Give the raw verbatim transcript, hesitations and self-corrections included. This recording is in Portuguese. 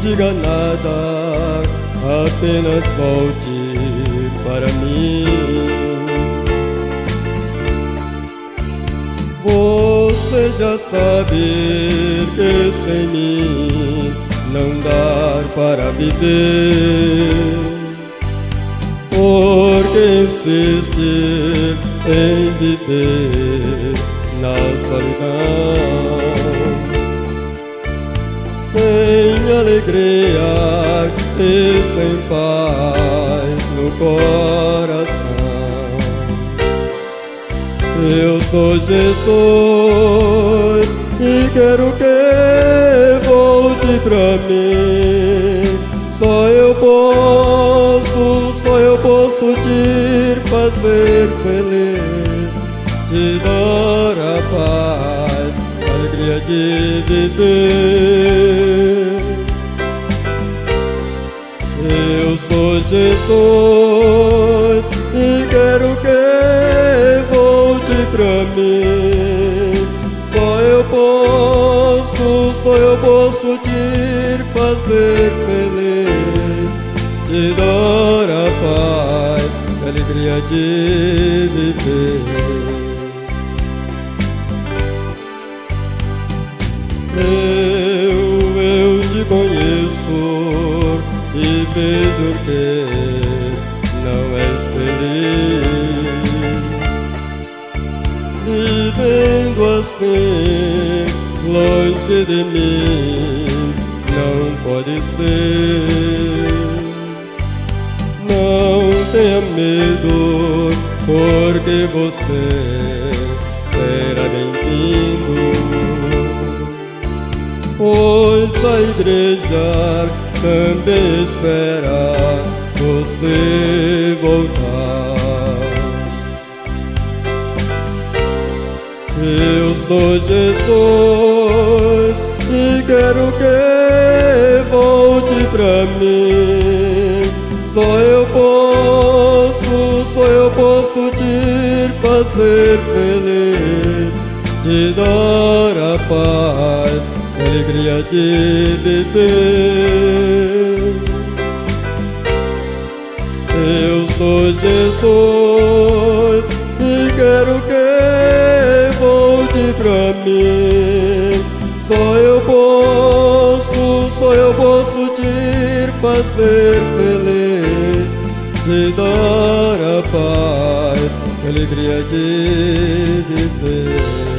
diga nada, apenas volte para mim. Você já sabe que sem mim não dá para viver. Porque insiste em viver na solidão, sem alegria e sem paz no coração. Eu sou Jesus e quero que volte pra mim. Só eu posso, só eu posso te fazer feliz, te dar a paz, a alegria de viver. Eu sou Jesus e quero que volte pra mim. Só eu posso, só eu posso te fazer feliz, te dar a paz, a alegria de viver. Eu, eu te conheço e vejo que não és feliz, vivendo assim, longe de mim, não pode ser. Não tenha medo, porque você será bem-vindo, pois a igreja também espera você voltar. Eu sou Jesus e quero que volte pra mim. Só eu posso, só eu posso te fazer feliz, te dar a paz, a alegria de viver. Eu sou Jesus e quero que volte pra mim. Só eu posso, só eu posso te fazer feliz, te dar a paz, a alegria de viver.